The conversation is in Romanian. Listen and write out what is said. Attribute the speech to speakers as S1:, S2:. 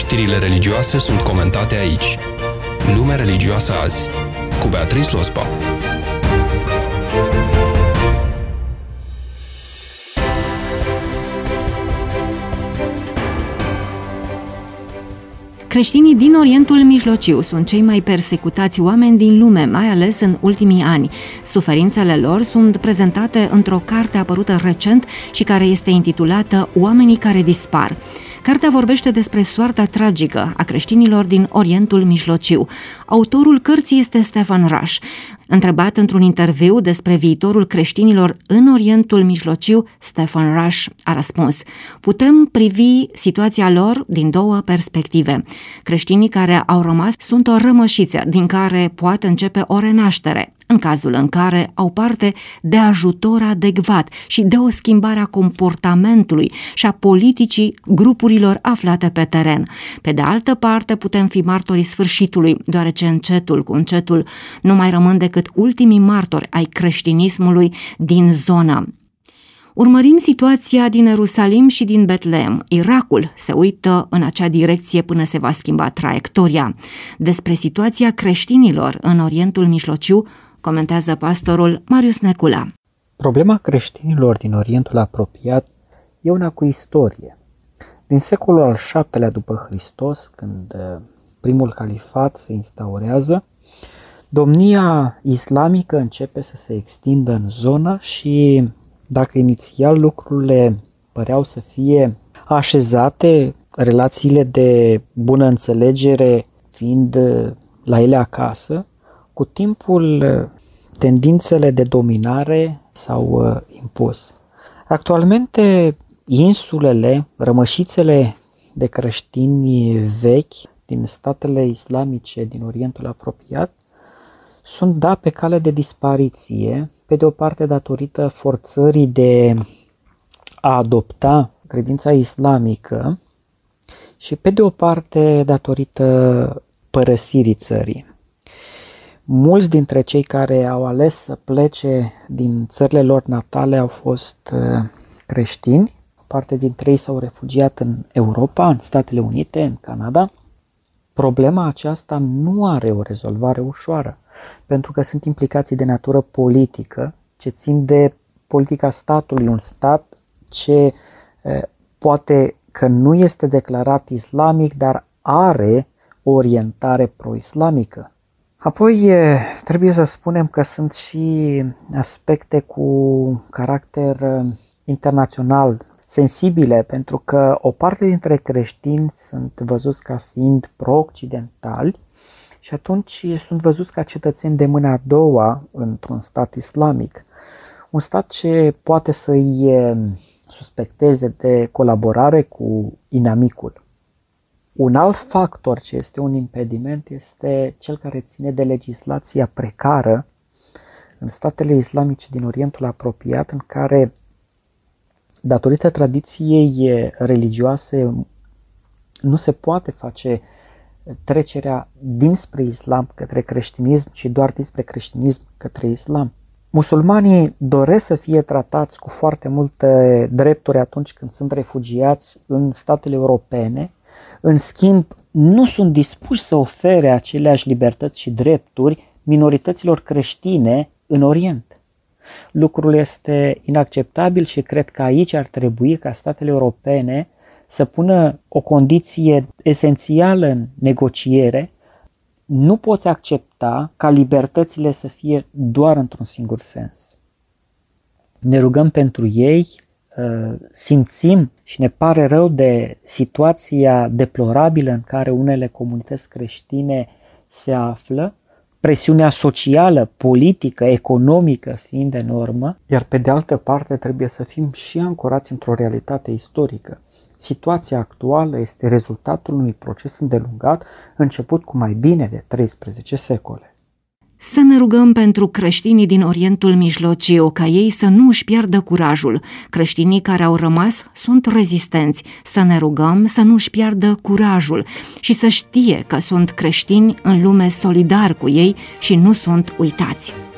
S1: Știrile religioase sunt comentate aici. Lumea religioasă azi, cu Beatrice Lospa.
S2: Creștinii din Orientul Mijlociu sunt cei mai persecutați oameni din lume, mai ales în ultimii ani. Suferințele lor sunt prezentate într-o carte apărută recent și care este intitulată Oamenii care dispar. Cartea vorbește despre soarta tragică a creștinilor din Orientul Mijlociu. Autorul cărții este Stephen Rush. Întrebat într-un interviu despre viitorul creștinilor în Orientul Mijlociu, Stephen Rush a răspuns: putem privi situația lor din două perspective. Creștinii care au rămas sunt o rămășiță din care poate începe o renaștere, în cazul în care au parte de ajutor adecvat și de o schimbare a comportamentului și a politicii grupurilor aflate pe teren. Pe de altă parte, putem fi martorii sfârșitului, deoarece încetul cu încetul nu mai rămân decât ultimii martori ai creștinismului din zonă. Urmărim situația din Ierusalim și din Betlehem. Irakul se uită în acea direcție până se va schimba traiectoria. Despre situația creștinilor în Orientul Mijlociu comentează pastorul Marius Necula.
S3: Problema creștinilor din Orientul apropiat e una cu istorie. Din secolul al VII-lea după Hristos, când primul califat se instaurează, domnia islamică începe să se extindă în zonă și dacă inițial lucrurile păreau să fie așezate, relațiile de bună înțelegere fiind la ele acasă, cu timpul tendințele de dominare s-au impus. Actualmente insulele, rămășițele de creștini vechi din statele islamice din Orientul apropiat sunt pe cale de dispariție, pe de o parte datorită forțării de a adopta credința islamică și pe de o parte datorită părăsirii țării. Mulți dintre cei care au ales să plece din țările lor natale au fost creștini, parte dintre ei s-au refugiat în Europa, în Statele Unite, în Canada. Problema aceasta nu are o rezolvare ușoară, pentru că sunt implicații de natură politică ce țin de politica statului. Un stat ce poate că nu este declarat islamic, dar are o orientare pro-islamică. Apoi trebuie să spunem că sunt și aspecte cu caracter internațional sensibile, pentru că o parte dintre creștini sunt văzuți ca fiind pro-occidentali și atunci sunt văzuți ca cetățeni de mâna a doua într-un stat islamic. Un stat ce poate să-i suspecteze de colaborare cu inamicul. Un alt factor ce este un impediment este cel care ține de legislația precară în statele islamice din Orientul apropiat, în care, datorită tradiției religioase, nu se poate face trecerea dinspre islam către creștinism, ci doar dinspre creștinism către islam. Musulmanii doresc să fie tratați cu foarte multe drepturi atunci când sunt refugiați în statele europene. În schimb, nu sunt dispuși să ofere aceleași libertăți și drepturi minorităților creștine în Orient. Lucrul este inacceptabil și cred că aici ar trebui ca statele europene să pună o condiție esențială în negociere. Nu poți accepta ca libertățile să fie doar într-un singur sens. Ne rugăm pentru ei, simțim și ne pare rău de situația deplorabilă în care unele comunități creștine se află, presiunea socială, politică, economică fiind de normă, iar pe de altă parte trebuie să fim și ancorați într-o realitate istorică. Situația actuală este rezultatul unui proces îndelungat, început cu mai bine de 13 secole.
S2: Să ne rugăm pentru creștinii din Orientul Mijlociu, ca ei să nu își piardă curajul. Creștinii care au rămas sunt rezistenți. Să ne rugăm să nu își piardă curajul și să știe că sunt creștini în lume solidari cu ei și nu sunt uitați.